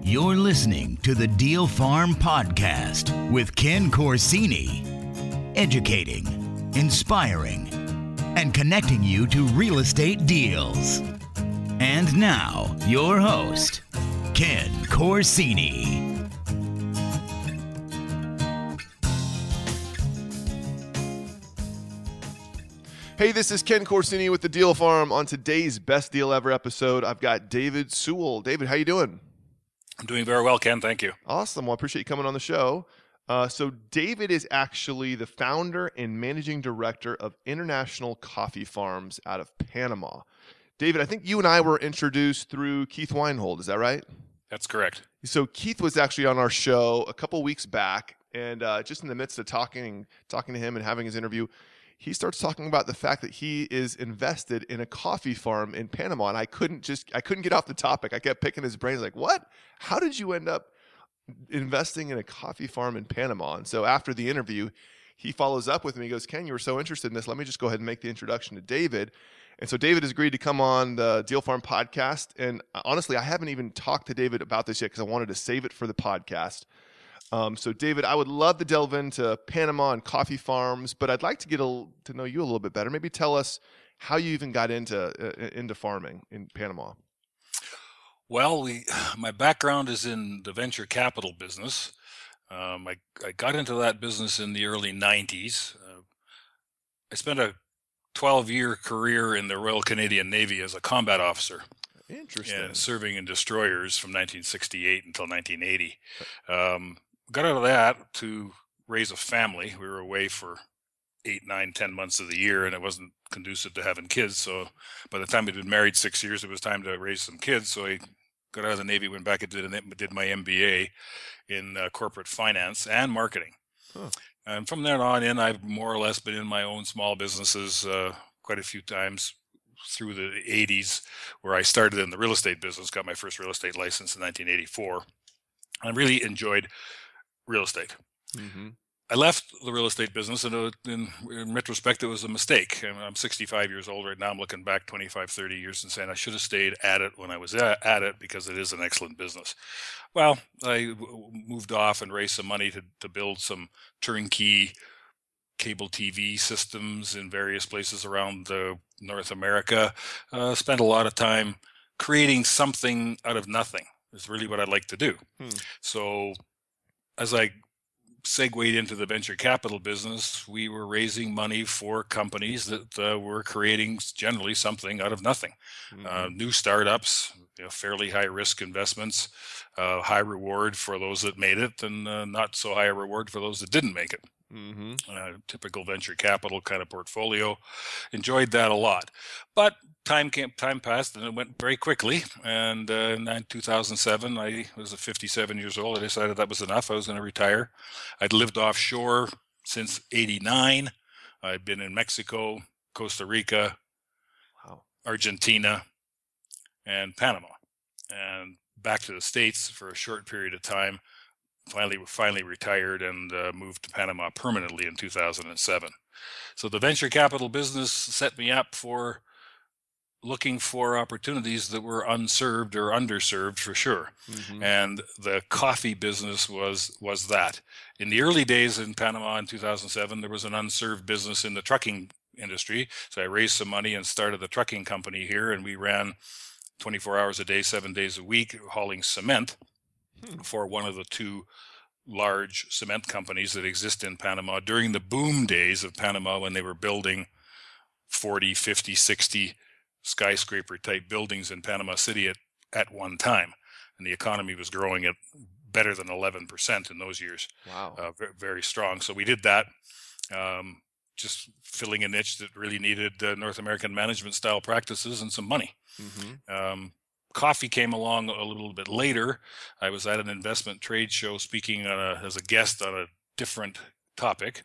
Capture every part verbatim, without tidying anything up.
You're listening to the Deal Farm Podcast with Ken Corsini. Educating, inspiring, and connecting you to real estate deals. And now, your host, Ken Corsini. Hey, this is Ken Corsini with the Deal Farm. On today's Best Deal Ever episode, I've got David Sewell. David, how you doing? I'm doing very well, Ken. Thank you. Awesome. Well, I appreciate you coming on the show. Uh, so David is actually the founder and managing director of International Coffee Farms out of Panama. David, I think you and I were introduced through Keith Weinhold. Is that right? That's correct. So Keith was actually on our show a couple weeks back, and uh, just in the midst of talking, talking to him and having his interview, he starts talking about the fact that he is invested in a coffee farm in Panama, and I couldn't just I couldn't get off the topic. I kept picking his brains, like, what? How did you end up investing in a coffee farm in Panama? And so after the interview, he follows up with me. He goes, Ken, you were so interested in this. Let me just go ahead and make the introduction to David. And so David has agreed to come on the Deal Farm podcast. And honestly, I haven't even talked to David about this yet because I wanted to save it for the podcast. Um, so, David, I would love to delve into Panama and coffee farms, but I'd like to get a, to know you a little bit better. Maybe tell us how you even got into uh, into farming in Panama. Well, we, my background is in the venture capital business. Um, I, I got into that business in the early nineties. Uh, I spent a twelve-year career in the Royal Canadian Navy as a combat officer. Interesting. And serving in destroyers from nineteen sixty-eight until nineteen eighty. Um, got out of that to raise a family. We were away for eight, nine, ten months of the year, and it wasn't conducive to having kids. So by the time we'd been married six years, it was time to raise some kids. So I got out of the Navy, went back and did, an, did my M B A in uh, corporate finance and marketing. Huh. And from there on in, I've more or less been in my own small businesses uh, quite a few times through the eighties, where I started in the real estate business, got my first real estate license in nineteen eighty-four. I really enjoyed real estate. Mm-hmm. I left the real estate business, and in, in retrospect, it was a mistake. I mean, I'm sixty-five years old right now. I'm looking back twenty-five, thirty years and saying I should have stayed at it when I was at, at it because it is an excellent business. Well, I w- moved off and raised some money to, to build some turnkey cable T V systems in various places around uh, North America. Uh, spent a lot of time creating something out of nothing. Is really what I'd like to do. Hmm. So as I segued into the venture capital business, we were raising money for companies that uh, were creating generally something out of nothing. Mm-hmm. Uh, new startups, you know, fairly high risk investments, uh, high reward for those that made it, and uh, not so high a reward for those that didn't make it. Mm-hmm. Uh, typical venture capital kind of portfolio. Enjoyed that a lot, but time came, time passed, and it went very quickly. And uh, in two thousand seven, I was fifty-seven years old. I decided that was enough. I was going to retire. I'd lived offshore since eighty-nine. I'd been in Mexico, Costa Rica, wow. Argentina, and Panama, and back to the States for a short period of time. Finally, finally retired and uh, moved to Panama permanently in two thousand seven. So the venture capital business set me up for looking for opportunities that were unserved or underserved for sure. Mm-hmm. And the coffee business was was that. In the early days in Panama in two thousand seven, there was an unserved business in the trucking industry. So I raised some money and started the trucking company here, and we ran twenty-four hours a day, seven days a week, hauling cement for one of the two large cement companies that exist in Panama during the boom days of Panama, when they were building forty, fifty, sixty skyscraper type buildings in Panama City at, at one time. And the economy was growing at better than eleven percent in those years. Wow. Uh, very, very strong. So we did that, um, just filling a niche that really needed uh, North American management style practices and some money. Mm-hmm. Um, Coffee came along a little bit later. I was at an investment trade show speaking on a, as a guest on a different topic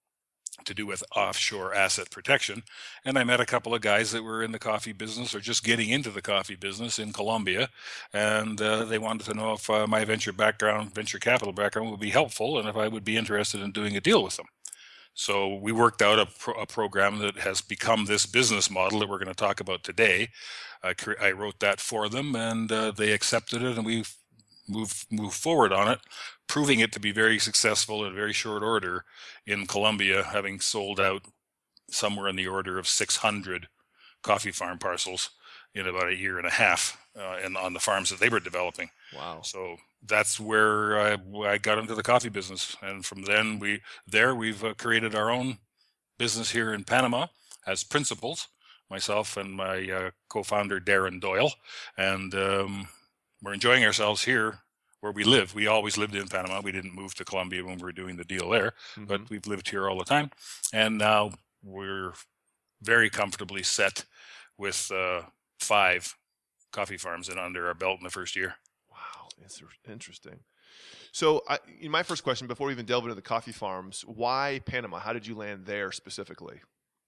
to do with offshore asset protection. And I met a couple of guys that were in the coffee business or just getting into the coffee business in Colombia. And uh, they wanted to know if uh, my venture background, venture capital background would be helpful and if I would be interested in doing a deal with them. So we worked out a, pro- a program that has become this business model that we're going to talk about today. I, cre- I wrote that for them, and uh, they accepted it, and we move move forward on it, proving it to be very successful in very short order in Colombia, having sold out somewhere in the order of six hundred coffee farm parcels in about a year and a half, uh, and on the farms that they were developing. Wow. So that's where I, I got into the coffee business, and from then we there we've uh, created our own business here in Panama as principals, myself and my uh, co-founder Darren Doyle, and um, we're enjoying ourselves here where we live. We always lived in Panama. We didn't move to Colombia when we were doing the deal there, mm-hmm. but we've lived here all the time, and now we're very comfortably set with uh, five coffee farms and under our belt in the first year. Wow, it's interesting. So, I, my first question, before we even delve into the coffee farms, why Panama? How did you land there specifically?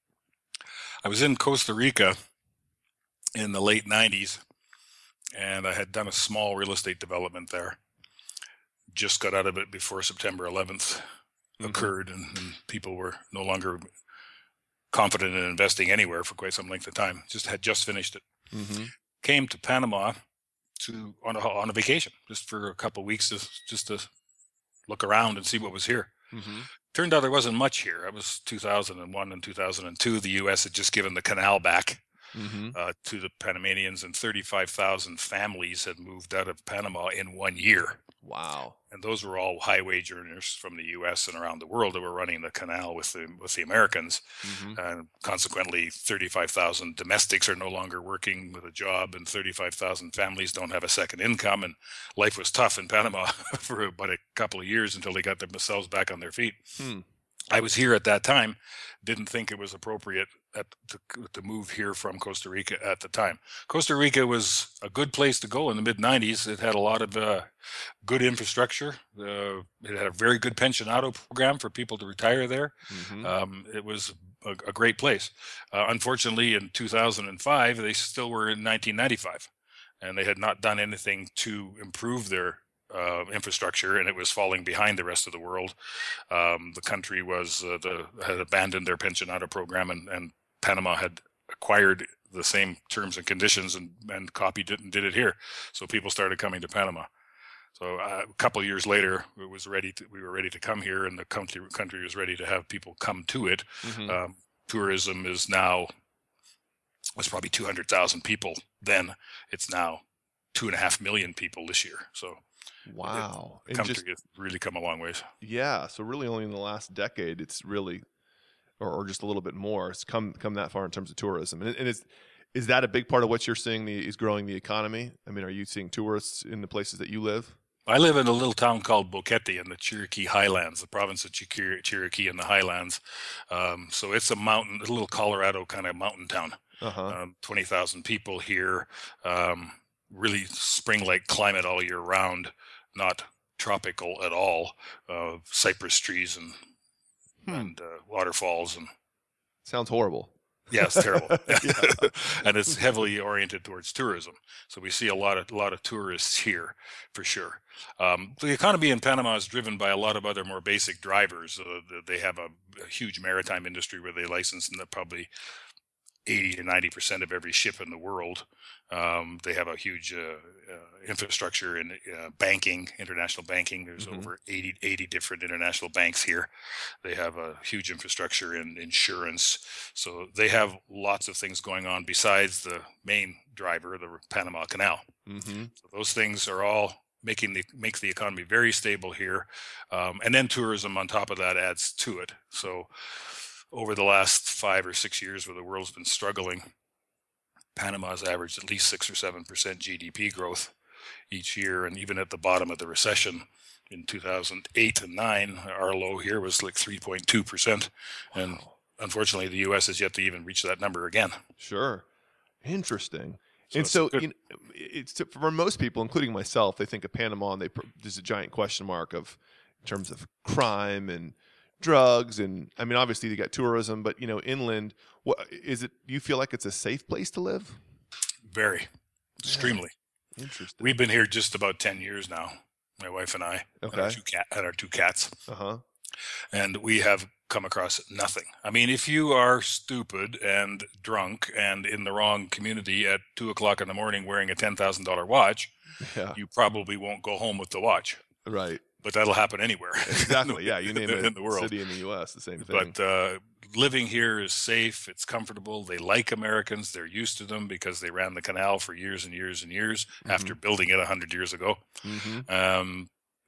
I was in Costa Rica in the late nineties, and I had done a small real estate development there. Just got out of it before September eleventh mm-hmm. occurred, and, and people were no longer confident in investing anywhere for quite some length of time. Just had just finished it. Mm-hmm. Came to Panama to on a on a vacation just for a couple of weeks, just just to look around and see what was here. Mm-hmm. Turned out there wasn't much here. It was two thousand one and two thousand two. The U S had just given the canal back mm-hmm. uh, to the Panamanians, and thirty-five thousand families had moved out of Panama in one year. Wow. And those were all high wage earners from the U S and around the world that were running the canal with the with the Americans. Mm-hmm. And consequently, thirty-five thousand domestics are no longer working with a job, and thirty-five thousand families don't have a second income. And life was tough in Panama for about a couple of years until they got themselves back on their feet. Hmm. I was here at that time, didn't think it was appropriate at, to, to move here from Costa Rica at the time. Costa Rica was a good place to go in the mid nineties. It had a lot of uh, good infrastructure. Uh, it had a very good pensionado program for people to retire there. Mm-hmm. Um, it was a, a great place. Uh, unfortunately, in two thousand five, they still were in nineteen ninety-five, and they had not done anything to improve their Uh, infrastructure, and it was falling behind the rest of the world. Um, the country was uh, the had abandoned their pensionado program, and, and Panama had acquired the same terms and conditions and, and copied it and did it here. So people started coming to Panama. So uh, a couple of years later, it was ready. To, we were ready to come here, and the country country was ready to have people come to it. Mm-hmm. Um, tourism is now was probably two hundred thousand people then. It's now two and a half million people this year. So. Wow. The country has really come a long ways. Yeah. So really only in the last decade, it's really, or, or just a little bit more, it's come come that far in terms of tourism. And, and is, is that a big part of what you're seeing the, is growing the economy? I mean, are you seeing tourists in the places that you live? I live in a little town called Boquete in the Chiriquí Highlands, the province of Chiriquí in the Highlands. Um, so it's a mountain, a little Colorado kind of mountain town. Uh-huh. Um, twenty thousand people here. Um, really spring-like climate all year round, not tropical at all. Uh, cypress trees and hmm. and uh, waterfalls and sounds horrible. Yeah, it's terrible. And it's heavily oriented towards tourism. So we see a lot of a lot of tourists here for sure. Um, the economy in Panama is driven by a lot of other more basic drivers. Uh, they have a, a huge maritime industry where they license and probably eighty to ninety percent of every ship in the world. Um, they have a huge uh, uh, infrastructure in uh, banking, international banking. There's mm-hmm. over eighty, eighty different international banks here. They have a huge infrastructure in insurance. So they have lots of things going on besides the main driver, the Panama Canal. Mm-hmm. So those things are all making the makes the economy very stable here. Um, and then tourism on top of that adds to it. So over the last five or six years where the world's been struggling, Panama's averaged at least six or seven percent G D P growth each year. And even at the bottom of the recession in two thousand eight and nine, our low here was like three point two percent. Wow. And unfortunately, the U S has yet to even reach that number again. Sure. Interesting. So and so you know, it's for most people, including myself, they think of Panama and they there's a giant question mark of in terms of crime and drugs, and I mean, obviously you got tourism, but you know, inland, what is it? You feel like it's a safe place to live? Very, extremely. Yeah. Interesting. We've been here just about ten years now, my wife and I. Okay. And our two, cat, and our two cats. Uh huh. and we have come across nothing. I mean, if you are stupid and drunk and in the wrong community at two o'clock in the morning wearing a ten thousand dollar watch, Yeah. you probably won't go home with the watch. Right. But that'll happen anywhere. Exactly. Yeah. You name in it, the world. city in the U S, the same thing. But uh, living here is safe. It's comfortable. They like Americans. They're used to them because they ran the canal for years and years and years Mhm. after building it a hundred years ago. Mhm. Um,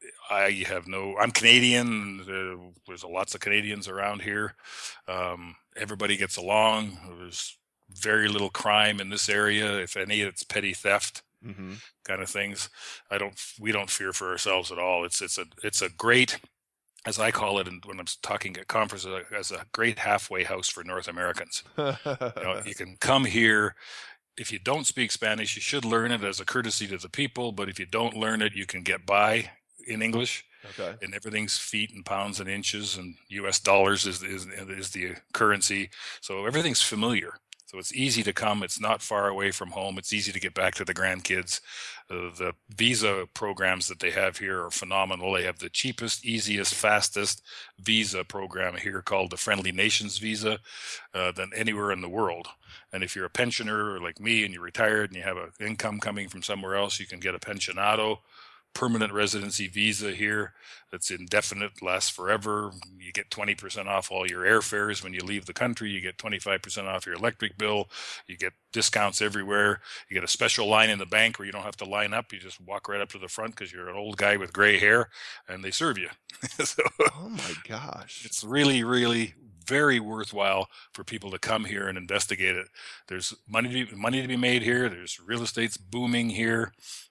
I have no, I'm Canadian. Uh, there's lots of Canadians around here. Um, everybody gets along. There's very little crime in this area. If any, it's petty theft Mhm. kind of things. I don't, we don't fear for ourselves at all. It's, it's a, it's a great, as I call it, and when I'm talking at conferences, as a great halfway house for North Americans. You know, you can come here. If you don't speak Spanish, you should learn it as a courtesy to the people. But if you don't learn it, you can get by in English. Okay. And everything's feet and pounds and inches, and U S dollars is, is is the currency. So everything's familiar. So it's easy to come. It's not far away from home. It's easy to get back to the grandkids. Uh, the visa programs that they have here are phenomenal. They have the cheapest, easiest, fastest visa program here called the Friendly Nations visa uh, than anywhere in the world. And if you're a pensioner like me and you're retired and you have an income coming from somewhere else, you can get a pensionado permanent residency visa here that's indefinite, lasts forever. You get twenty percent off all your airfares when you leave the country. You get twenty-five percent off your electric bill. You get discounts everywhere. You get a special line in the bank where you don't have to line up. You just walk right up to the front because you're an old guy with gray hair, and they serve you. So Oh my gosh. it's really, really very worthwhile for people to come here and investigate it. There's money to be, money to be made here. There's real estate's booming here.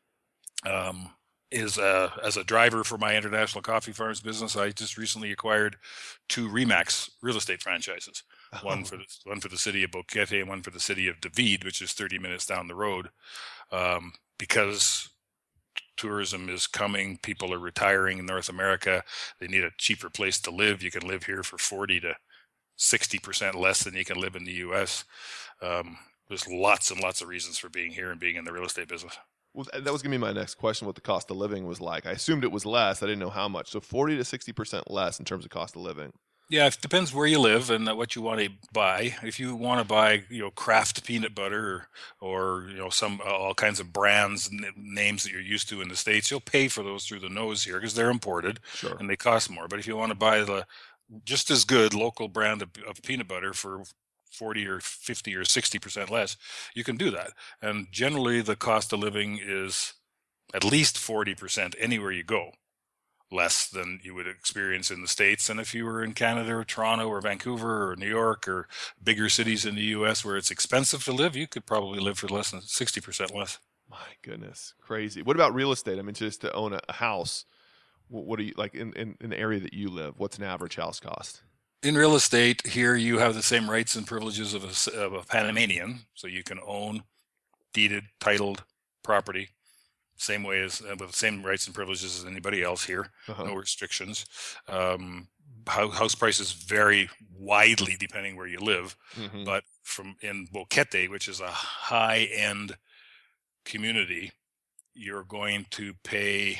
Um, is uh, as a driver for my International Coffee Farms business, I just recently acquired two Remax real estate franchises. One Oh. for the one for the city of Boquete and one for the city of David, which is thirty minutes down the road. Um, because tourism is coming, people are retiring in North America. They need a cheaper place to live. You can live here for forty to sixty percent less than you can live in the U S. Um, there's lots and lots of reasons for being here and being in the real estate business. Well, th- that was gonna be my next question. What the cost of living was like? I assumed it was less. I didn't know how much. So forty to sixty percent less in terms of cost of living. Yeah, it depends where you live and uh, what you want to buy. If you want to buy, you know, Kraft peanut butter or, or you know, some uh, all kinds of brands n- names that you're used to in the States, you'll pay for those through the nose here because they're imported Sure. and they cost more. But if you want to buy the just as good local brand of, of peanut butter for forty or fifty or sixty percent less, you can do that. And generally, the cost of living is at least forty percent anywhere you go less than you would experience in the States. And if you were in Canada or Toronto or Vancouver or New York or bigger cities in the U S where it's expensive to live, you could probably live for less than sixty percent less. My goodness, crazy. What about real estate? I mean, just to own a, a house. What, what do you like in, in in the area that you live? What's an average house cost? In real estate, here you have the same rights and privileges of a, c- of a Panamanian. So you can own deeded, titled property, same way as uh, with the same rights and privileges as anybody else here. Uh-huh. No restrictions. Um, hou- house prices vary widely depending where you live. Mhm. But from in Boquete, which is a high-end community, you're going to pay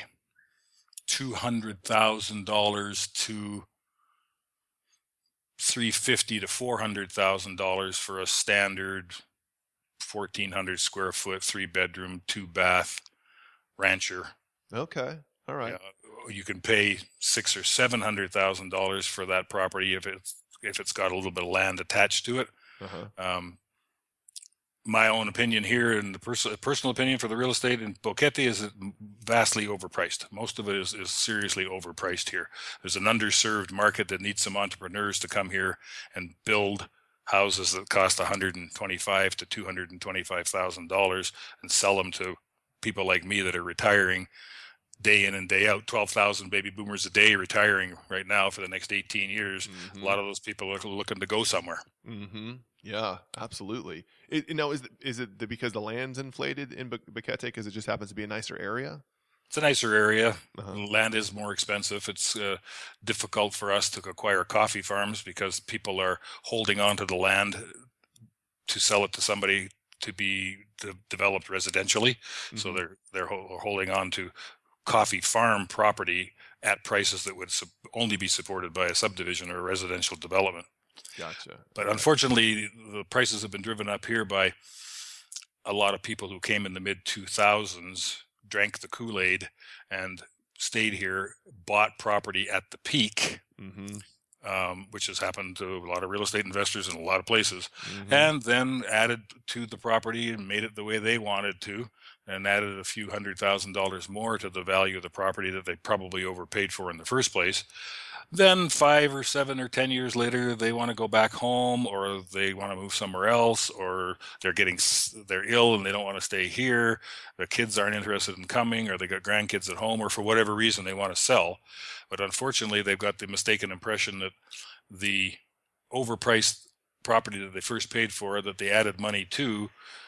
two hundred thousand dollars to three fifty to four hundred thousand dollars for a standard fourteen hundred square foot, three bedroom, two bath rancher. Okay. All right. Uh, you can pay six or seven hundred thousand dollars for that property if it's if it's got a little bit of land attached to it. Uh-huh. Um, my own opinion here, and the pers- personal opinion for the real estate in Boquete, is it vastly overpriced. Most of it is, is seriously overpriced here. There's an underserved market that needs some entrepreneurs to come here and build houses that cost one hundred twenty-five to two hundred twenty-five thousand dollars and sell them to people like me that are retiring day in and day out. twelve thousand baby boomers a day retiring right now for the next eighteen years. Mhm. A lot of those people are looking to go somewhere. Mm-hmm. Yeah, absolutely. It, you know, is is it the, because the land's inflated in Bo- Boquete because it just happens to be a nicer area? It's a nicer area. Uh-huh. Land is more expensive. It's uh, difficult for us to acquire coffee farms because people are holding on to the land to sell it to somebody to be de- developed residentially. So Mhm. they're they're ho- holding on to coffee farm property at prices that would su- only be supported by a subdivision or a residential development. Gotcha. But Okay. unfortunately, the prices have been driven up here by a lot of people who came in the mid two thousands, drank the Kool-Aid, and stayed here, bought property at the peak, Mm-hmm. um, which has happened to a lot of real estate investors in a lot of places, Mm-hmm. and then added to the property and made it the way they wanted to, and added a few hundred thousand dollars more to the value of the property that they probably overpaid for in the first place. Then five or seven or ten years later, they want to go back home, or they want to move somewhere else, or they're getting s- they're ill and they don't want to stay here. The kids aren't interested in coming, or they got grandkids at home, or for whatever reason they want to sell. But unfortunately, they've got the mistaken impression that the overpriced property that they first paid for, that they added money to,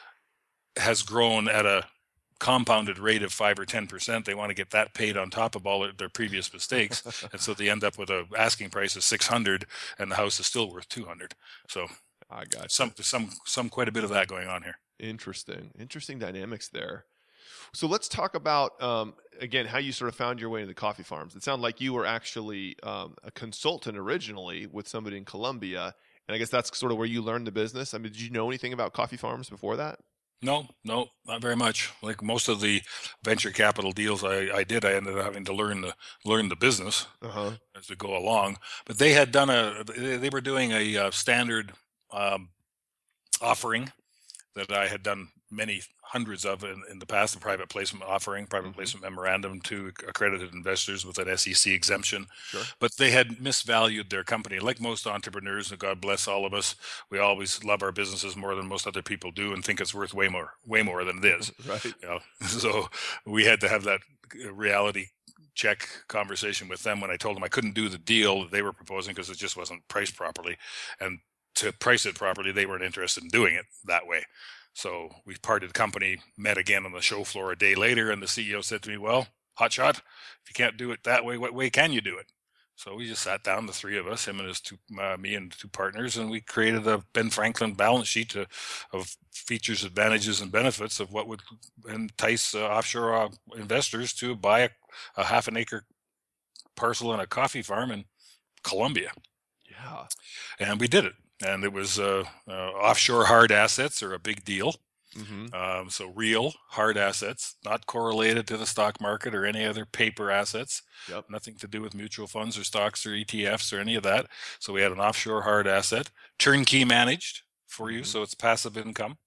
has grown at a compounded rate of five or ten percent. They want to get that paid on top of all their, their previous mistakes, and so they end up with a asking price of six hundred, and the house is still worth two hundred. So I got some some some quite a bit of that going on here. Interesting. Interesting dynamics there. So let's talk about, um, again, how you sort of found your way into the coffee farms. It sounded like you were actually um, a consultant originally with somebody in Colombia, and I guess that's sort of where you learned the business. I mean, did you know anything about coffee farms before that? No, no, not very much. Like most of the venture capital deals I, I did, I ended up having to learn the learn the business Uh-huh. as we go along. But they had done a, they they were doing a uh, standard um, offering that I had done many hundreds of in, in the past, a private placement offering, private Mhm. placement memorandum to accredited investors with an S E C exemption. Sure. But they had misvalued their company. Like most entrepreneurs, and God bless all of us, we always love our businesses more than most other people do and think it's worth way more, way more than it is. Right. You know? So we had to have that reality check conversation with them when I told them I couldn't do the deal that they were proposing because it just wasn't priced properly. And to price it properly, they weren't interested in doing it that way. So we parted company, met again on the show floor a day later, and the C E O said to me, well, hotshot, if you can't do it that way, what way can you do it? So we just sat down, the three of us, him and his two, uh, me and two partners, and we created a Ben Franklin balance sheet to, of features, advantages, and benefits of what would entice uh, offshore uh, investors to buy a, a half an acre parcel in a coffee farm in Colombia. Yeah. And we did it. And it was uh, uh, offshore hard assets are a big deal. Mm-hmm. Um, so real hard assets, not correlated to the stock market or any other paper assets. Yep. Nothing to do with mutual funds or stocks or E T Fs or any of that. So we had an offshore hard asset, turnkey managed for you, Mhm. so it's passive income.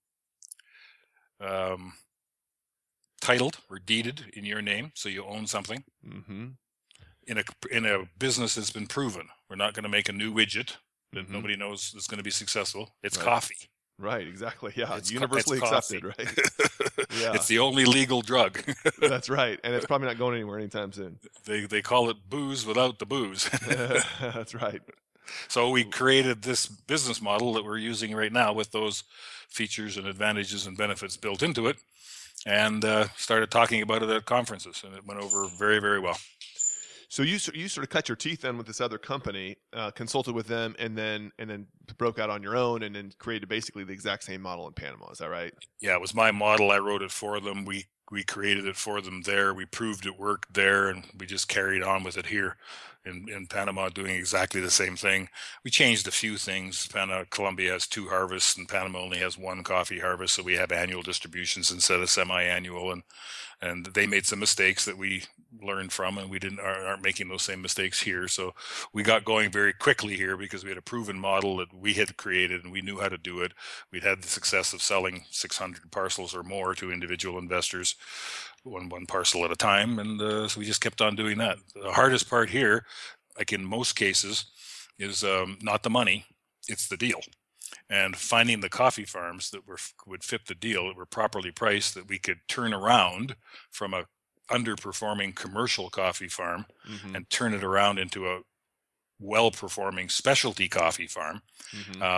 Um, titled or deeded in your name, so you own something. Mm-hmm. In a in a business that's been proven. We're not going to make a new widget that Mhm. nobody knows is going to be successful. It's Right. coffee. Right. Exactly. Yeah. It's co- Universally it's accepted. coffee. Right. Yeah. It's the only legal drug. That's right. And it's probably not going anywhere anytime soon. they they call it booze without the booze. That's right. So we created this business model that we're using right now with those features and advantages and benefits built into it, and uh, started talking about it at conferences, and it went over very, very well. So you s- you sort of cut your teeth then with this other company, uh, consulted with them, and then and then broke out on your own, and then created basically the exact same model in Panama. Is that right? Yeah, it was my model. I wrote it for them. We we created it for them there. We proved it worked there, and we just carried on with it here in, in Panama, doing exactly the same thing. We changed a few things. Panama, Colombia has two harvests, and Panama only has one coffee harvest, so we have annual distributions instead of semi-annual, and and they made some mistakes that we learned from, and we didn't aren't making those same mistakes here. So we got going very quickly here because we had a proven model that we had created, and we knew how to do it. We'd had the success of selling six hundred parcels or more to individual investors, one one parcel at a time, and uh, so we just kept on doing that. The hardest part here, like in most cases, is um, not the money, it's the deal. And finding the coffee farms that were would fit the deal, that were properly priced, that we could turn around from a underperforming commercial coffee farm Mm-hmm. and turn it around into a well-performing specialty coffee farm. Mm-hmm. Um,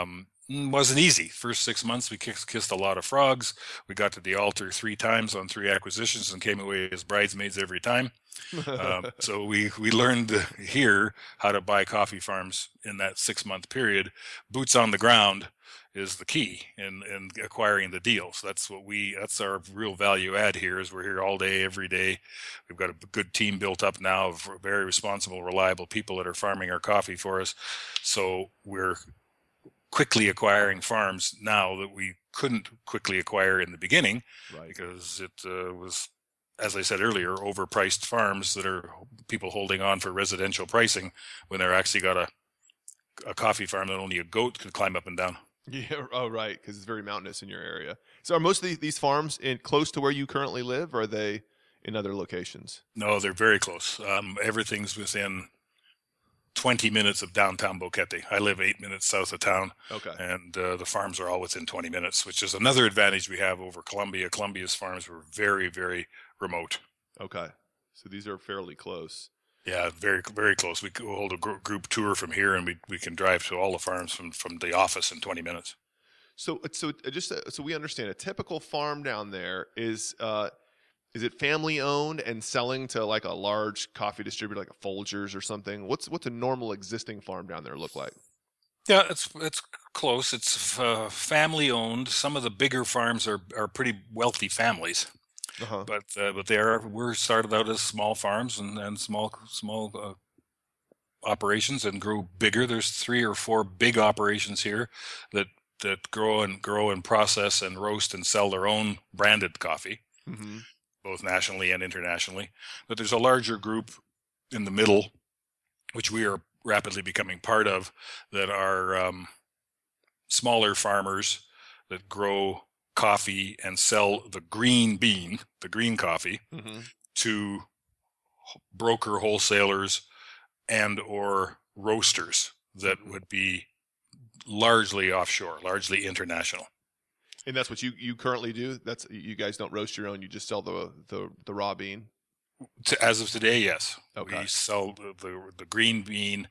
Mm, wasn't easy. First six months, we kissed, kissed a lot of frogs. We got to the altar three times on three acquisitions and came away as bridesmaids every time. Um, so we we learned here how to buy coffee farms in that six month period. Boots on the ground is the key in in acquiring the deals. That's what we that's our real value add here. Is we're here all day, every day. We've got a good team built up now of very responsible, reliable people that are farming our coffee for us. So we're quickly acquiring farms now that we couldn't quickly acquire in the beginning, right, because it uh, was, as I said earlier, overpriced farms that are people holding on for residential pricing when they're actually got a a coffee farm that only a goat could climb up and down. Yeah. Oh, right. Because it's very mountainous in your area. So are most of these, these farms in close to where you currently live, or are they in other locations? No, they're very close. Um, everything's within twenty minutes of downtown Boquete. I live eight minutes south of town. Okay. And uh, the farms are all within twenty minutes, which is another advantage we have over Columbia. Columbia's farms were very, very remote. Okay. So these are fairly close. Yeah, very, very close. We we'll hold a gr- group tour from here, and we we can drive to all the farms from, from the office in twenty minutes. So, so just uh, so we understand, a typical farm down there is uh, is it family owned and selling to like a large coffee distributor, like a Folgers or something? What's what's a normal existing farm down there look like? Yeah, it's it's close. It's uh, family owned. Some of the bigger farms are are pretty wealthy families. Uh-huh. But uh, but they are we're started out as small farms and, and small small uh, operations and grew bigger. There's three or four big operations here that that grow and grow and process and roast and sell their own branded coffee, Mm-hmm. both nationally and internationally. But there's a larger group in the middle, which we are rapidly becoming part of, that are um, smaller farmers that grow coffee and sell the green bean, the green coffee, Mm-hmm. to broker wholesalers and or roasters that would be largely offshore, largely international. And that's what you, you currently do? That's you guys don't roast your own, you just sell the the, the raw bean? To, as of today, yes. Okay. We sell the, the, the green bean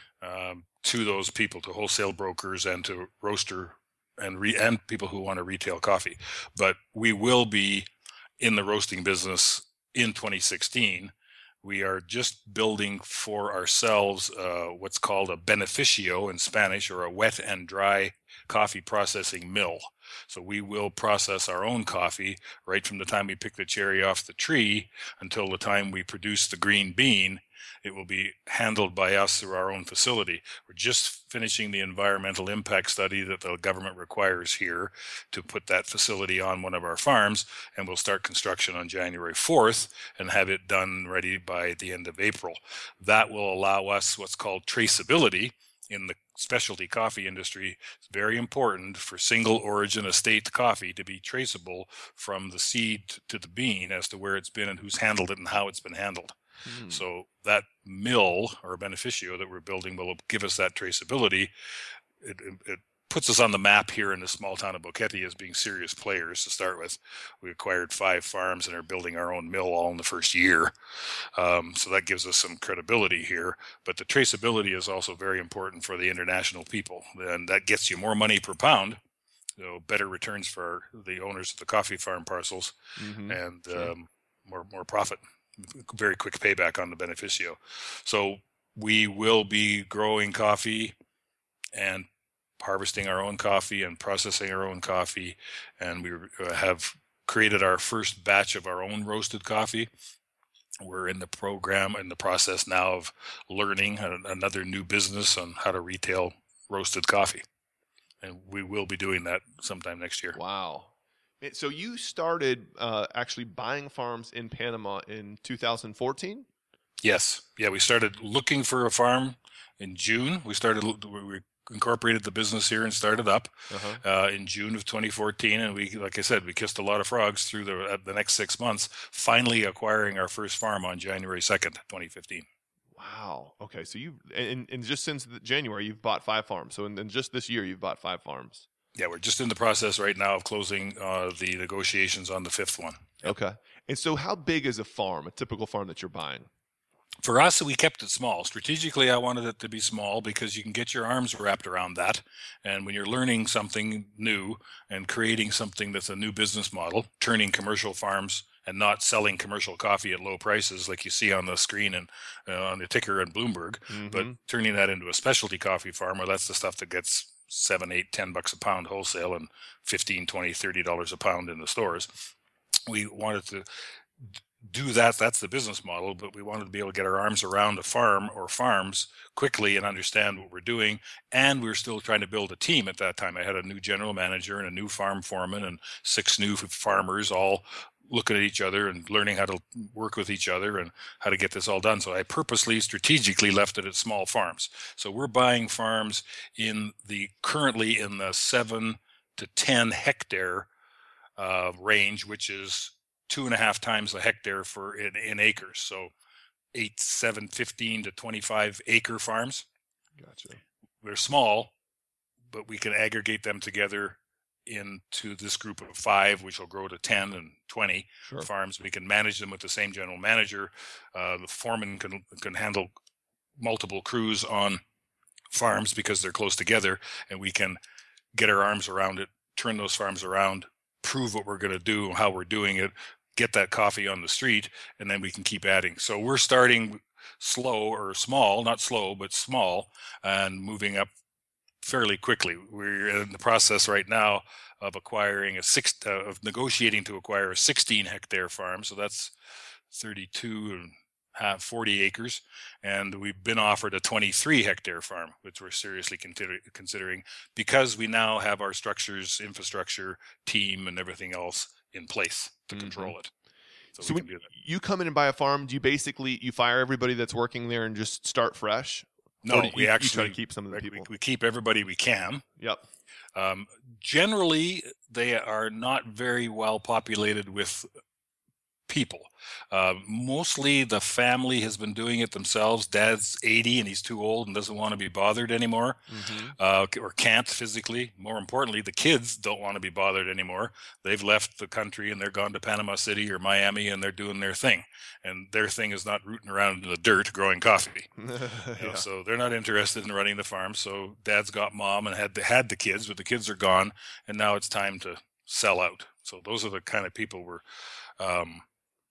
um, to those people, to wholesale brokers and to roaster and re, and people who want to retail coffee. But we will be in the roasting business in twenty sixteen. We are just building for ourselves uh, what's called a beneficio in Spanish, or a wet and dry coffee processing mill. So we will process our own coffee right from the time we pick the cherry off the tree until the time we produce the green bean. It will be handled by us through our own facility. We're just finishing the environmental impact study that the government requires here to put that facility on one of our farms, and we'll start construction on January fourth and have it done ready by the end of April. That will allow us what's called traceability. In the specialty coffee industry, it's very important for single origin estate coffee to be traceable from the seed to the bean as to where it's been and who's handled it and how it's been handled. Mm. So that mill or beneficio that we're building will give us that traceability. It, it, it puts us on the map here in the small town of Boquete as being serious players to start with. We acquired five farms and are building our own mill all in the first year. Um, so that gives us some credibility here. But the traceability is also very important for the international people. And that gets you more money per pound, so better returns for the owners of the coffee farm parcels, mm-hmm. and sure. um, more more profit. Very quick payback on the beneficio. So we will be growing coffee and harvesting our own coffee and processing our own coffee, and we have created our first batch of our own roasted coffee. We're in the program, in the process now of learning another new business on how to retail roasted coffee, and we will be doing that sometime next year. Wow. So you started uh, actually buying farms in Panama in two thousand fourteen? Yes. Yeah, we started looking for a farm in June. We started, we incorporated the business here and started up uh-huh. uh, in June of twenty fourteen. And we, like I said, we kissed a lot of frogs through the, uh, the next six months, finally acquiring our first farm on January second, twenty fifteen. Wow. Okay. So you, and, and just since the January, you've bought five farms. So in, in just this year, you've bought five farms. Yeah, we're just in the process right now of closing uh, the negotiations on the fifth one. Okay. And so how big is a farm, a typical farm that you're buying? For us, we kept it small. Strategically, I wanted it to be small because you can get your arms wrapped around that. And when you're learning something new and creating something that's a new business model, turning commercial farms and not selling commercial coffee at low prices like you see on the screen and uh, on the ticker in Bloomberg, Mm-hmm. but turning that into a specialty coffee farm where that's the stuff that gets seven, eight, ten bucks a pound wholesale and fifteen, twenty, thirty dollars a pound in the stores. We wanted to do that. That's the business model, but we wanted to be able to get our arms around a farm or farms quickly and understand what we're doing. And we were still trying to build a team at that time. I had a new general manager and a new farm foreman and six new farmers all looking at each other and learning how to work with each other and how to get this all done. So I purposely, strategically left it at small farms. So we're buying farms in the currently in the seven to ten hectare uh, range, which is two and a half times a hectare for in, in acres. So eight, seven, fifteen to twenty-five acre farms. Gotcha. They're small, but we can aggregate them together into this group of five, which will grow to ten and twenty Sure. farms. We can manage them with the same general manager. Uh, the foreman can can handle multiple crews on farms because they're close together, and we can get our arms around it, turn those farms around, prove what we're going to do, how we're doing it, get that coffee on the street, and then we can keep adding. So we're starting slow or small, not slow, but small, and moving up fairly quickly. We're in the process right now of acquiring a six, uh, of negotiating to acquire a sixteen hectare farm. So that's thirty-two and half, forty acres. And we've been offered a twenty-three hectare farm, which we're seriously consider- considering because we now have our structures, infrastructure, team, and everything else in place to Mm-hmm. control it. So, So we when can do that. you come in and buy a farm, do you basically you fire everybody that's working there and just start fresh? No, do we you, you actually try to keep some of the we, people. we keep everybody we can. Yep. Um, generally, they are not very well populated with people. Uh, mostly the family has been doing it themselves. Dad's eighty and he's too old and doesn't want to be bothered anymore, Mm-hmm. uh, or can't physically. More importantly, the kids don't want to be bothered anymore. They've left the country and they're gone to Panama City or Miami and they're doing their thing. And their thing is not rooting around in the dirt growing coffee. You know, Yeah. so they're not interested in running the farm. So Dad's got mom and had the, had the kids, but the kids are gone, and now it's time to sell out. So those are the kind of people we're um,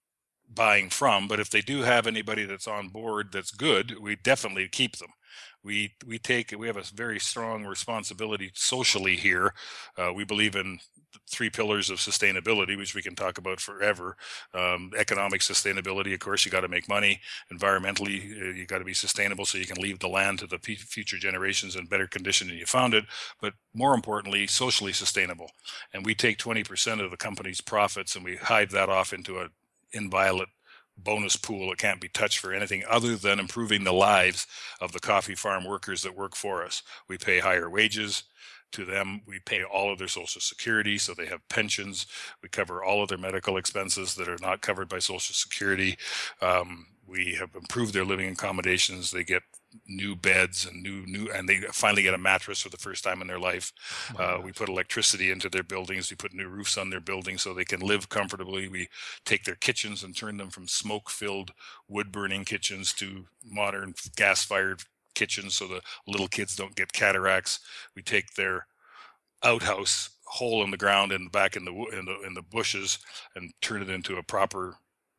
buying from. But if they do have anybody that's on board that's good, we definitely keep them. We we take we have a very strong responsibility socially here. Uh, we believe in three pillars of sustainability, which we can talk about forever. Um, economic sustainability, of course, you got to make money. Environmentally, uh, you got to be sustainable so you can leave the land to the p- future generations in better condition than you found it. But more importantly, socially sustainable. And we take twenty percent of the company's profits and we hive that off into an inviolate bonus pool that can't be touched for anything other than improving the lives of the coffee farm workers that work for us. We pay higher wages to them. We pay all of their social security, so they have pensions. We cover all of their medical expenses that are not covered by social security. Um, we have improved their living accommodations. They get new beds and new new and they finally get a mattress for the first time in their life. Oh Uh, we put electricity into their buildings. We put new roofs on their buildings so they can live comfortably. We take their kitchens and turn them from smoke-filled wood-burning kitchens to modern gas-fired kitchens so the little kids don't get cataracts. We take their outhouse hole in the ground and back in the in the in the bushes and turn it into a proper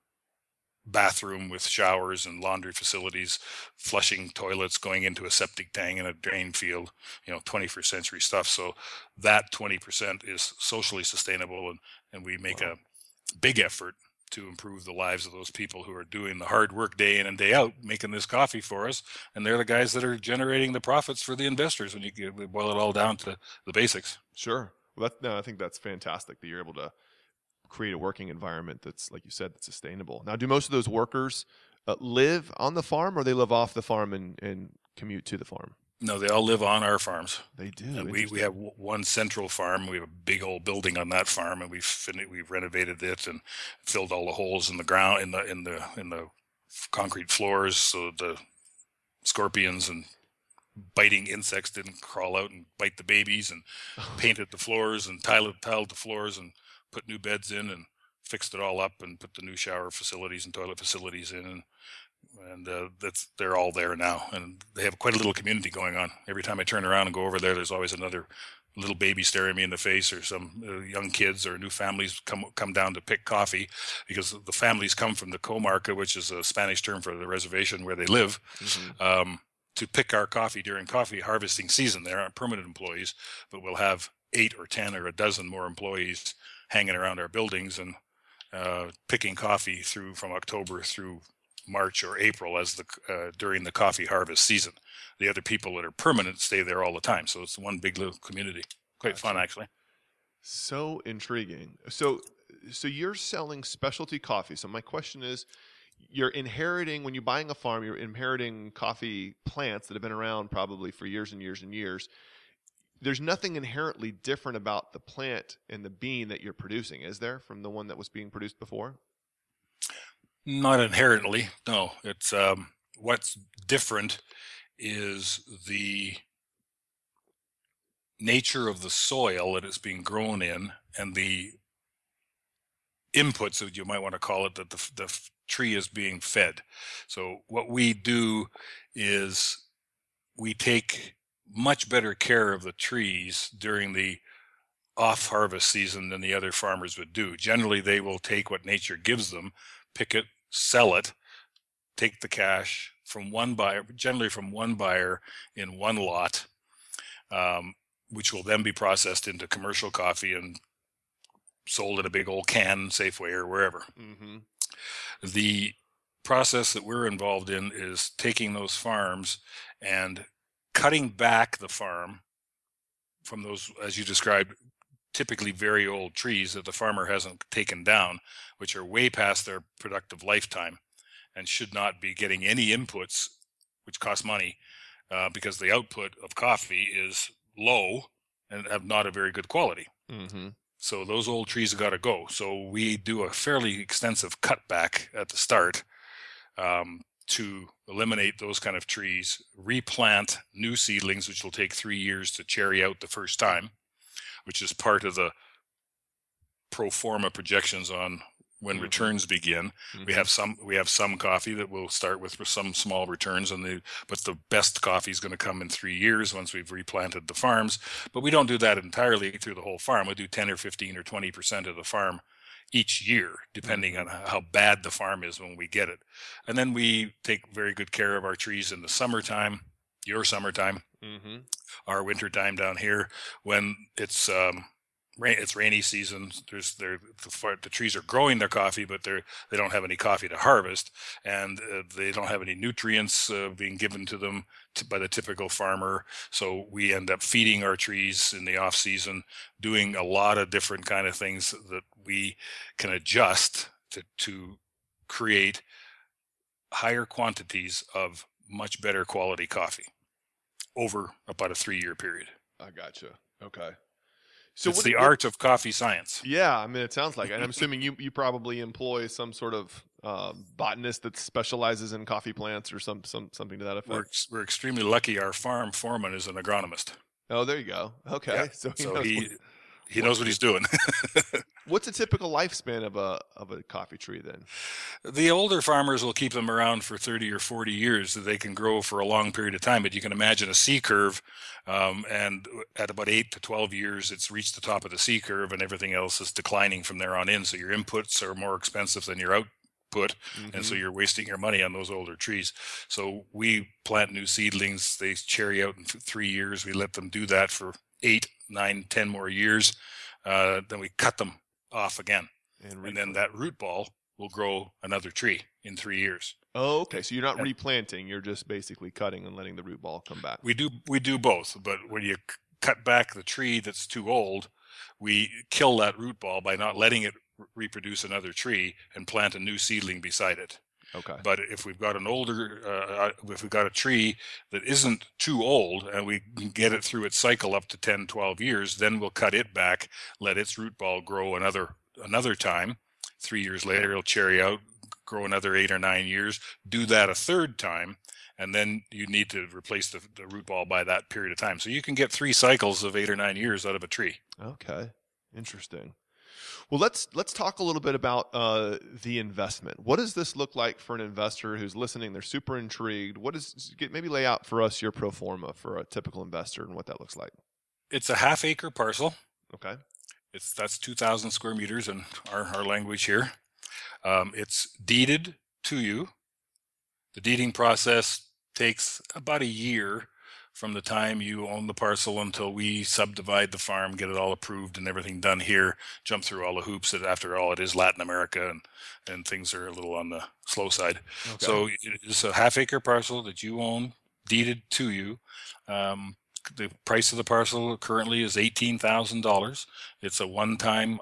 bathroom with showers and laundry facilities, flushing toilets, going into a septic tank and a drain field, you know, twenty-first century stuff. So that twenty percent is socially sustainable, and, and we make Wow. a big effort to improve the lives of those people who are doing the hard work day in and day out, making this coffee for us. And they're the guys that are generating the profits for the investors when you get, we boil it all down to the basics. Sure. Well, that, no, I think that's fantastic that you're able to create a working environment that's, like you said, that's sustainable. Now, do most of those workers uh, live on the farm, or they live off the farm and, and commute to the farm? No, they all live on our farms. They do. And we, we have w- one central farm. We have a big old building on that farm, and we've fin- we've renovated it and filled all the holes in the ground in the in the in the concrete floors so the scorpions and biting insects didn't crawl out and bite the babies, and painted the floors and tiled tiled the floors and put new beds in and fixed it all up and put the new shower facilities and toilet facilities in. And and uh, that's they're all there now, and they have quite a little community going on. Every time I turn around and go over there, there's always another little baby staring me in the face, or some uh, young kids or new families come come down to pick coffee, because the families come from the comarca, which is a Spanish term for the reservation where they live, Mm-hmm. um, to pick our coffee during coffee harvesting season. They aren't permanent employees, but we'll have eight or ten or a dozen more employees hanging around our buildings and uh, picking coffee through from October through March or April as the uh, during the coffee harvest season. The other people that are permanent stay there all the time, so it's one big little community. Quite fun, actually. So intriguing. So, so you're selling specialty coffee. So my question is, you're inheriting, when you're buying a farm, you're inheriting coffee plants that have been around probably for years and years and years. There's nothing inherently different about the plant and the bean that you're producing, is there, from the one that was being produced before? Not inherently, no. It's um, what's different is the nature of the soil that it's being grown in, and the inputs, that you might want to call it, that the, the tree is being fed. So what we do is we take much better care of the trees during the off harvest season than the other farmers would do. Generally, they will take what nature gives them, pick it, sell it, take the cash from one buyer, generally from one buyer in one lot, um, which will then be processed into commercial coffee and sold in a big old can, Safeway or wherever. Mm-hmm. The process that we're involved in is taking those farms and cutting back the farm from those, as you described, typically very old trees that the farmer hasn't taken down, which are way past their productive lifetime and should not be getting any inputs, which cost money, uh, because the output of coffee is low and have not a very good quality. Mm-hmm. So those old trees have got to go. So we do a fairly extensive cutback at the start um, to eliminate those kind of trees, replant new seedlings, which will take three years to cherry out the first time, which is part of the pro forma projections on when Mhm. returns begin. Mhm. We have some we have some coffee that will start with some small returns, and the but the best coffee is going to come in three years once we've replanted the farms. But we don't do that entirely through the whole farm. We do ten or fifteen or twenty percent of the farm each year, depending on how bad the farm is when we get it. And then we take very good care of our trees in the summertime, your summertime, Mm-hmm. our wintertime down here, when it's um, rain, it's rainy season. There's there the, the trees are growing their coffee, but they're they don't have any coffee to harvest, and uh, they don't have any nutrients uh, being given to them to, by the typical farmer. So we end up feeding our trees in the off season, doing a lot of different kind of things that we can adjust to to create higher quantities of much better quality coffee over about a three-year period. I gotcha. Okay. So it's what, the what- art of coffee science. Yeah, I mean, it sounds like it. And I'm assuming you, you probably employ some sort of uh, botanist that specializes in coffee plants or some, some something to that effect. We're, ex- we're extremely lucky. Our farm foreman is an agronomist. Oh, there you go. Okay. Yeah. So he So knows he what- he what knows to what do. he's doing. What's a typical lifespan of a of a coffee tree then? The older farmers will keep them around for thirty or forty years, so they can grow for a long period of time. But you can imagine a C curve, um, and at about eight to twelve years, it's reached the top of the C curve, and everything else is declining from there on in. So your inputs are more expensive than your output, and so Mhm. you're wasting your money on those older trees. So we plant new seedlings. They cherry out in th- three years. We let them do that for eight, nine, ten more years. Uh, then we cut them off again, and, and then replant- that root ball will grow another tree in three years. Oh, okay. So you're not and- replanting. You're just basically cutting and letting the root ball come back. We do we do both, but when you c- cut back the tree that's too old, we kill that root ball by not letting it r- reproduce another tree and plant a new seedling beside it. Okay. But if we've got an older, uh, if we've got a tree that isn't too old and we can get it through its cycle up to ten, twelve years, then we'll cut it back, let its root ball grow another another time. Three years later, it'll cherry out, grow another eight or nine years, do that a third time, and then you need to replace the, the root ball by that period of time. So you can get three cycles of eight or nine years out of a tree. Okay. Interesting. Well, let's let's talk a little bit about uh, the investment. What does this look like for an investor who's listening? They're super intrigued. What is get, maybe lay out for us your pro forma for a typical investor and what that looks like. It's a half acre parcel. Okay. It's that's two thousand square meters in our, our language here. Um, it's deeded to you. The deeding process takes about a year from the time you own the parcel until we subdivide the farm, get it all approved and everything done here, jump through all the hoops. That after all, it is Latin America, and, and things are a little on the slow side. Okay. So it's a half acre parcel that you own, deeded to you. Um, the price of the parcel currently is eighteen thousand dollars. It's a one-time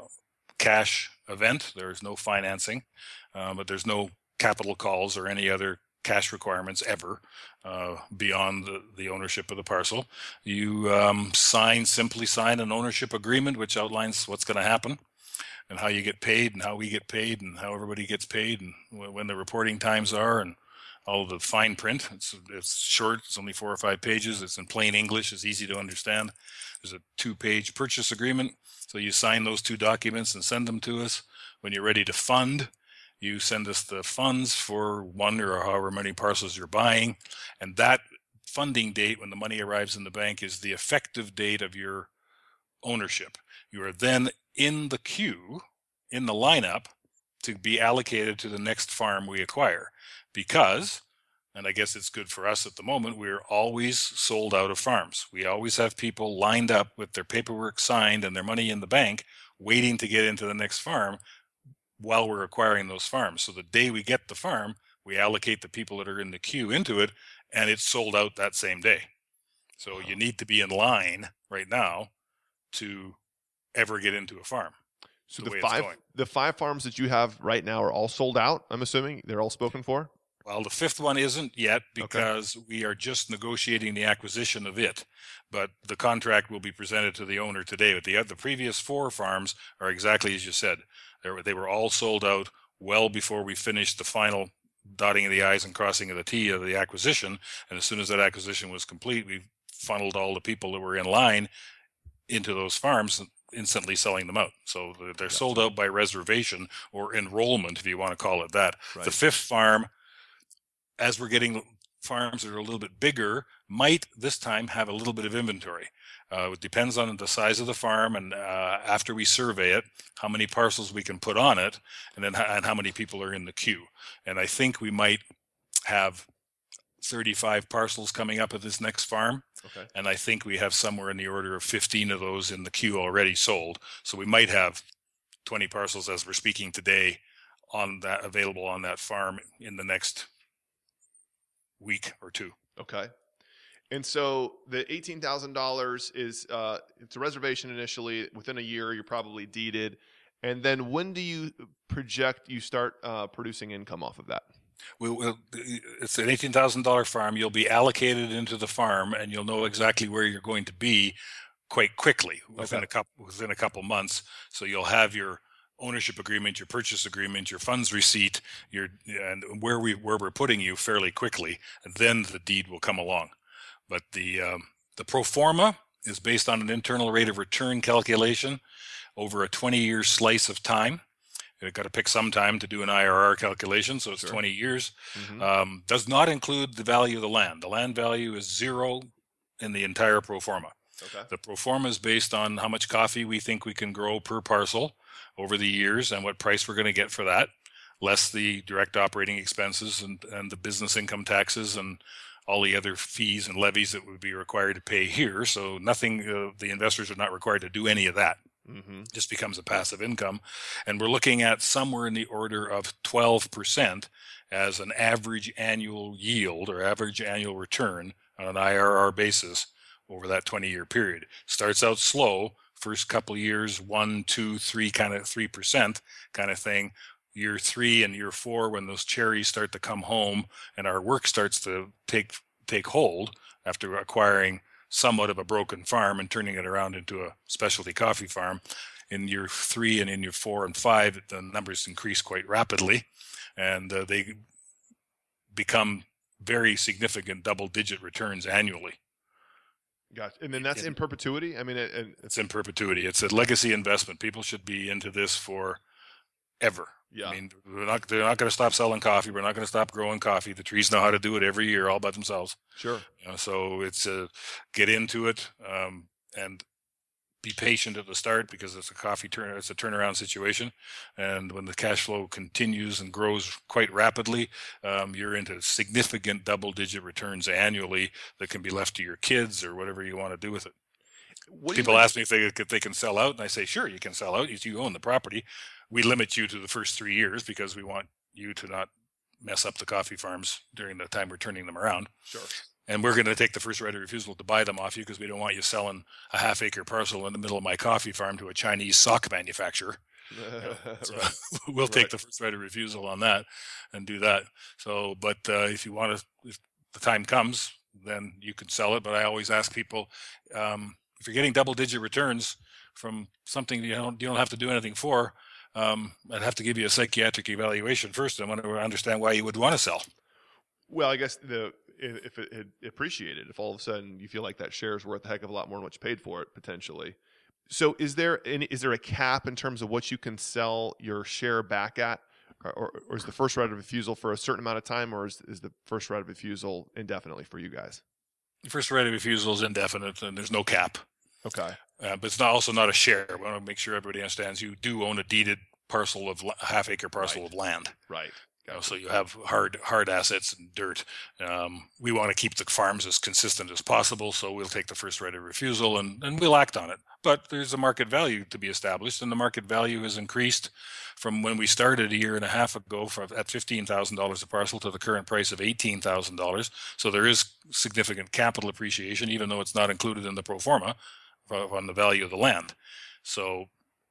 cash event. There is no financing, uh, but there's no capital calls or any other cash requirements ever uh, beyond the, the ownership of the parcel. You um, sign, simply sign an ownership agreement, which outlines what's going to happen and how you get paid and how we get paid and how everybody gets paid and w- when the reporting times are and all of the fine print. It's, it's short. It's only four or five pages. It's in plain English. It's easy to understand. There's a two-page purchase agreement. So you sign those two documents and send them to us. When you're ready to fund, you send us the funds for one or however many parcels you're buying. And that funding date, when the money arrives in the bank, is the effective date of your ownership. You are then in the queue, in the lineup, to be allocated to the next farm we acquire. Because, and I guess it's good for us at the moment, we're always sold out of farms. We always have people lined up with their paperwork signed and their money in the bank, waiting to get into the next farm while we're acquiring those farms. So the day we get the farm, we allocate the people that are in the queue into it, and it's sold out that same day. So you need to be in line right now to ever get into a farm. So the, the five the five farms that you have right now are all sold out, I'm assuming? They're all spoken for? Well, the fifth one isn't yet because okay. we are just negotiating the acquisition of it. But the contract will be presented to the owner today. But the, the previous four farms are exactly as you said. They were, they were all sold out well before we finished the final dotting of the I's and crossing of the T of the acquisition. And as soon as that acquisition was complete, we funneled all the people that were in line into those farms, instantly selling them out. So they're gotcha. sold out by reservation or enrollment, if you want to call it that. Right. The fifth farm, as we're getting farms that are a little bit bigger, might this time have a little bit of inventory. Uh, it depends on the size of the farm, and uh, after we survey it, how many parcels we can put on it, and then and how many people are in the queue. And I think we might have thirty-five parcels coming up at this next farm. Okay. And I think we have somewhere in the order of fifteen of those in the queue already sold. So we might have twenty parcels as we're speaking today on that available on that farm in the next week or two. Okay. And so the eighteen thousand dollars is uh, it's a reservation initially. Within a year, you're probably deeded. And then when do you project you start uh, producing income off of that? We will. It's an eighteen thousand dollars farm. You'll be allocated into the farm, and you'll know exactly where you're going to be quite quickly within okay. a couple within a couple months. So you'll have your ownership agreement, your purchase agreement, your funds receipt, your and where we where we're putting you fairly quickly, and then the deed will come along. But the um, the pro forma is based on an internal rate of return calculation over a twenty-year slice of time. You've got to pick some time to do an I R R calculation, so it's sure. twenty years. Mm-hmm. Um, does not include the value of the land. The land value is zero in the entire pro forma. Okay. The pro forma is based on how much coffee we think we can grow per parcel over the years and what price we're going to get for that, less the direct operating expenses and, and the business income taxes and all the other fees and levies that would be required to pay here. So nothing, uh, the investors are not required to do any of that. Mm-hmm. Just becomes a passive income. And we're looking at somewhere in the order of twelve percent as an average annual yield or average annual return on an I R R basis over that twenty-year period. Starts out slow, first couple of years, one, two, three, kind of three percent kind of thing. Year three and year four, when those cherries start to come home and our work starts to take take hold after acquiring somewhat of a broken farm and turning it around into a specialty coffee farm, in year three and in year four and five, the numbers increase quite rapidly, and uh, they become very significant double-digit returns annually. Gotcha. And then that's in, in perpetuity? I mean, it, it, it's in perpetuity. It's a legacy investment. People should be into this for ever. Yeah. I mean, we're not, they're not going to stop selling coffee. We're not going to stop growing coffee. The trees know how to do it every year all by themselves. Sure. You know, so it's a, get into it um, and be patient at the start, because it's a coffee turn, it's a turnaround situation. And when the cash flow continues and grows quite rapidly, um, you're into significant double digit returns annually that can be left to your kids or whatever you want to do with it. What People ask me if they, if they can sell out, and I say, sure, you can sell out. You own the property. We limit you to the first three years because we want you to not mess up the coffee farms during the time we're turning them around. Sure. And we're going to take the first right of refusal to buy them off you, because we don't want you selling a half acre parcel in the middle of my coffee farm to a Chinese sock manufacturer. So right. We'll take right. the first right of refusal on that and do that. So, but uh, if you want to, if the time comes, then you can sell it. But I always ask people, um, if you're getting double digit returns from something you don't, you don't have to do anything for, um, I'd have to give you a psychiatric evaluation first. I want to understand why you would want to sell. Well, I guess the if it had appreciated, if all of a sudden you feel like that share is worth a heck of a lot more than what you paid for it, potentially. So is there any, is there a cap in terms of what you can sell your share back at? Or, or is the first right of refusal for a certain amount of time, or is, is the first right of refusal indefinitely for you guys? The first right of refusal is indefinite, and there's no cap. Okay. Uh, but it's not also not a share. We want to make sure everybody understands you do own a deeded parcel of a half acre parcel right. of land. Right. You know, so you have hard hard assets and dirt. Um, we want to keep the farms as consistent as possible, so we'll take the first right of refusal and, and we'll act on it. But there's a market value to be established, and the market value has increased from when we started a year and a half ago for, at fifteen thousand dollars a parcel to the current price of eighteen thousand dollars. So there is significant capital appreciation, even though it's not included in the pro forma on the value of the land. So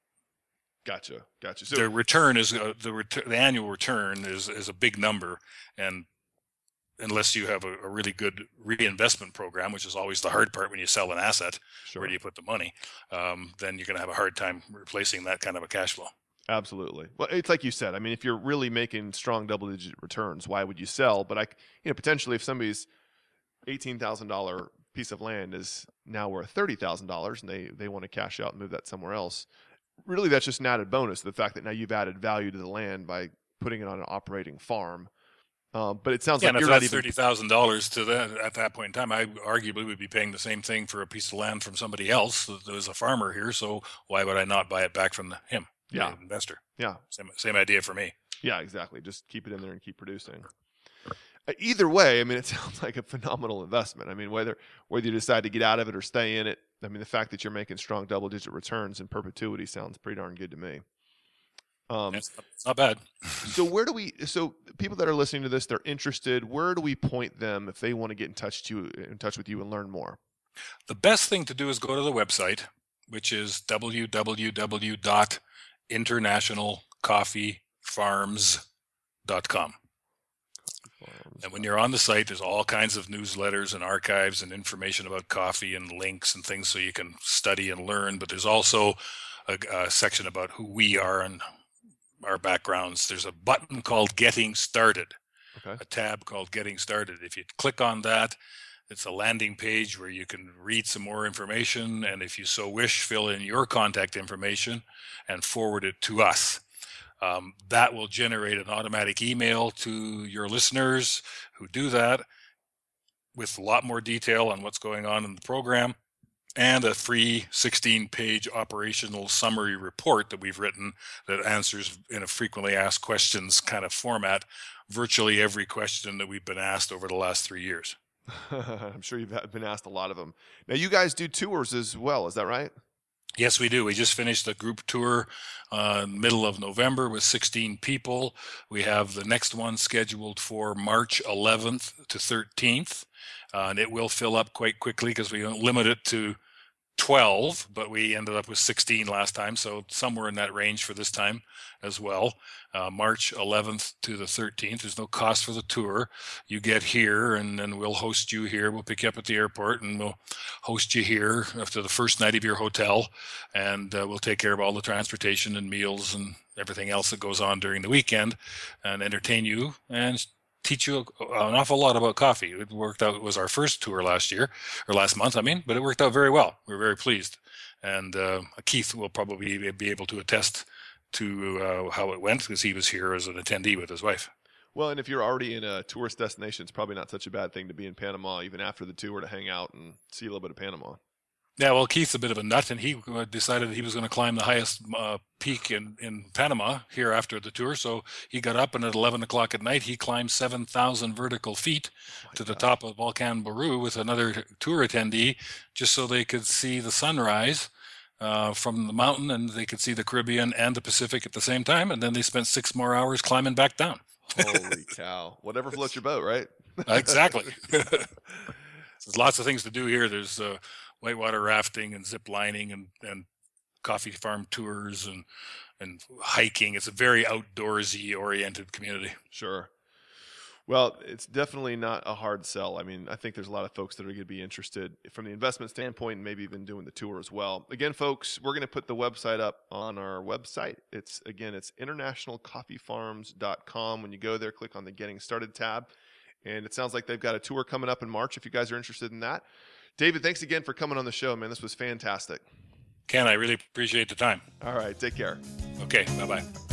Gotcha, gotcha. So the return is uh, the ret- the annual return is is a big number, and unless you have a, a really good reinvestment program, which is always the hard part when you sell an asset, sure. where do you put the money? Um, then you're going to have a hard time replacing that kind of a cash flow. Absolutely. Well, it's like you said. I mean, if you're really making strong double-digit returns, why would you sell? But I, you know, potentially if somebody's eighteen thousand dollar piece of land is now worth thirty thousand dollars, and they they want to cash out and move that somewhere else. Really, that's just an added bonus, the fact that now you've added value to the land by putting it on an operating farm. Um, but it sounds yeah, like and you're if not that's even thirty thousand dollars to that at that point in time, I arguably would be paying the same thing for a piece of land from somebody else that was a farmer here. So why would I not buy it back from the, him, yeah, the investor? Yeah, same same idea for me. Yeah, exactly. Just keep it in there and keep producing. Either way, I mean, it sounds like a phenomenal investment. I mean, whether whether you decide to get out of it or stay in it, I mean, the fact that you're making strong double-digit returns in perpetuity sounds pretty darn good to me. Um, it's, it's not bad. So where do we? So people that are listening to this, they're interested. Where do we point them if they want to get in touch to you, in touch with you, and learn more? The best thing to do is go to the website, which is w w w dot international coffee farms dot com. And when you're on the site, there's all kinds of newsletters and archives and information about coffee and links and things so you can study and learn. But there's also a, a section about who we are and our backgrounds. There's a button called Getting Started, okay. A tab called Getting Started. If you click on that, it's a landing page where you can read some more information. And if you so wish, fill in your contact information and forward it to us. Um, that will generate an automatic email to your listeners who do that with a lot more detail on what's going on in the program, and a free sixteen page operational summary report that we've written that answers in a frequently asked questions kind of format virtually every question that we've been asked over the last three years. I'm sure you've been asked a lot of them. Now, you guys do tours as well, is that right? Yes, we do. We just finished a group tour uh, middle of November with sixteen people. We have the next one scheduled for March eleventh to thirteenth, uh, and it will fill up quite quickly because we don't limit it to twelve, but we ended up with sixteen last time, so somewhere in that range for this time as well. Uh, March eleventh to the thirteenth. There's no cost for the tour. You get here, and then we'll host you here. We'll pick you up at the airport, and we'll host you here after the first night of your hotel, and uh, we'll take care of all the transportation and meals and everything else that goes on during the weekend, and entertain you and teach you an awful lot about coffee. It worked out. It was our first tour last year, or last month, I mean, but it worked out very well. We were very pleased. And uh, Keith will probably be able to attest to uh, how it went, because he was here as an attendee with his wife. Well, and if you're already in a tourist destination, it's probably not such a bad thing to be in Panama, even after the tour, to hang out and see a little bit of Panama. Yeah, well, Keith's a bit of a nut, and he decided he was going to climb the highest uh, peak in, in Panama here after the tour. So he got up, and at eleven o'clock at night, he climbed seven thousand vertical feet oh to the God. top of Volcan Baru with another tour attendee, just so they could see the sunrise uh, from the mountain, and they could see the Caribbean and the Pacific at the same time. And then they spent six more hours climbing back down. Holy cow. Whatever floats your boat, right? Exactly. There's lots of things to do here. There's uh, whitewater rafting and zip lining and, and coffee farm tours and and hiking. It's a very outdoorsy oriented community. Sure. Well, it's definitely not a hard sell. I mean, I think there's a lot of folks that are going to be interested from the investment standpoint, and maybe even doing the tour as well. Again, folks, we're going to put the website up on our website. It's again, it's international coffee farms dot com. When you go there, click on the Getting Started tab. And it sounds like they've got a tour coming up in March if you guys are interested in that. David, thanks again for coming on the show, man. This was fantastic. Ken, I really appreciate the time. All right, take care. Okay, bye-bye.